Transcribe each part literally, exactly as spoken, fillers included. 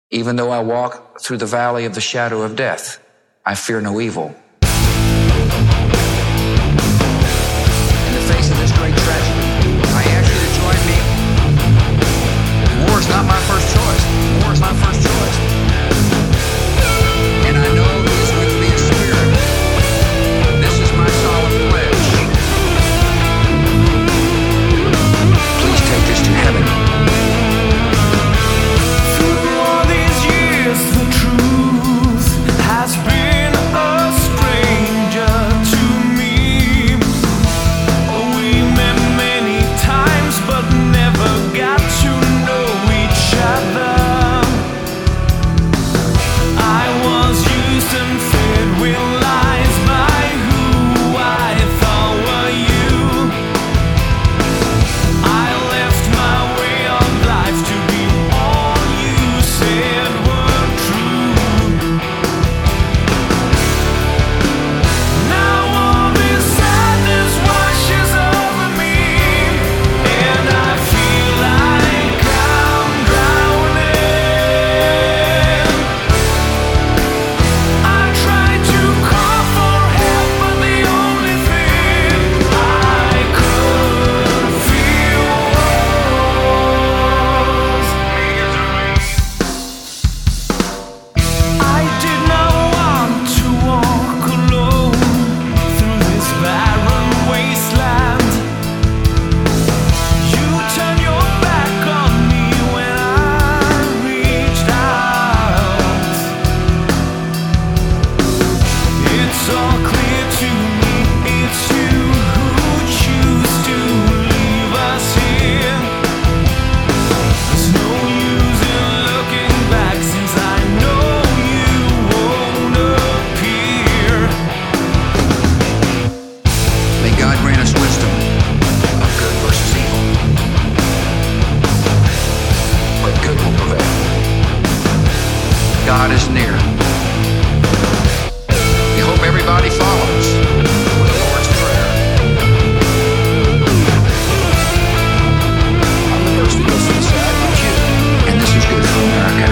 Even though I walk through the valley of the shadow of death, I fear no evil. In the face of this great tragedy, I ask you to join me. War is not my first choice. War is my first choice. And I know He is with me in spirit. This is my solemn pledge. Please take this to heaven. Through all these years, the truth has been a stranger to me. We met many times, but never got to know each other. I was used and fed with lies by who I thought were you. I left my way of life to be all you said were true. Now all this sadness washes over me, and I feel like I'm drowning. I tried to call for help, but the only thing I could feel was I did not want to walk alone through this barren wasteland. You turned your back on me when I reached out. It's all clear to me, it's you who choose to leave us here. There's no use in looking back, since I know you won't appear. May God grant us wisdom of good versus evil. But good will prevail. God is near. We hope everybody follows with the Lord's Prayer. I'm the person who listens to that, not you. And this is good for America.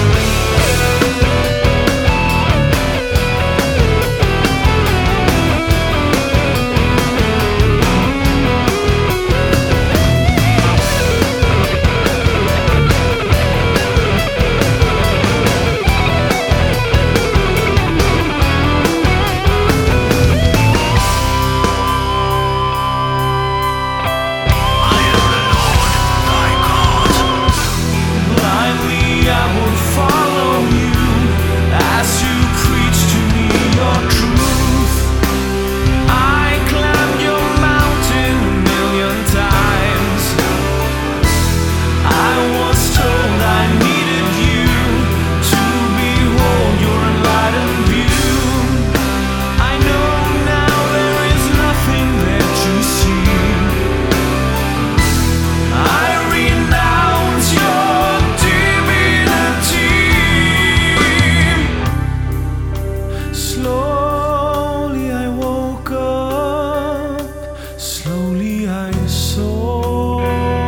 Blindly I would follow you as you preach to me your truth. I climbed your mountain a million times. I was told I needed you to behold your enlightened view. I know now there is nothing that you see. I renounce your divinity. Slowly I woke up, slowly I saw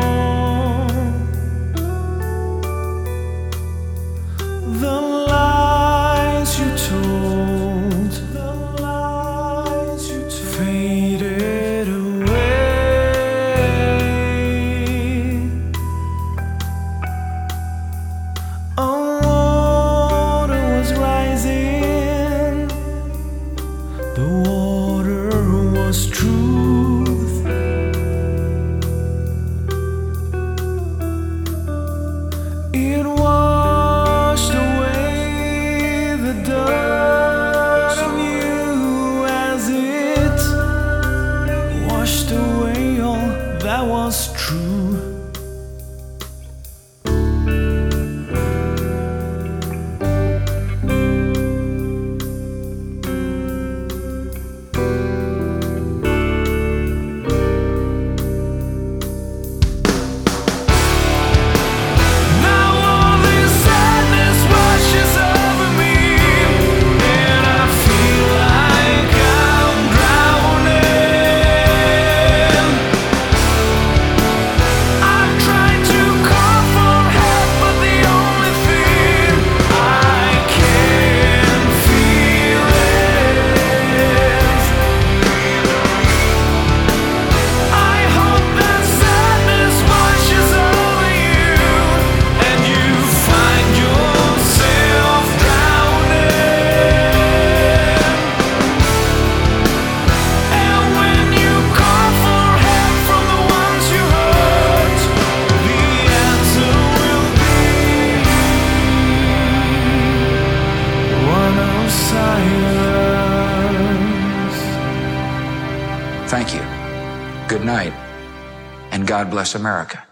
the lies you told, the lies you told faded away. A water was rising, the water was truth. It washed away Thank you. Good night, and God bless America.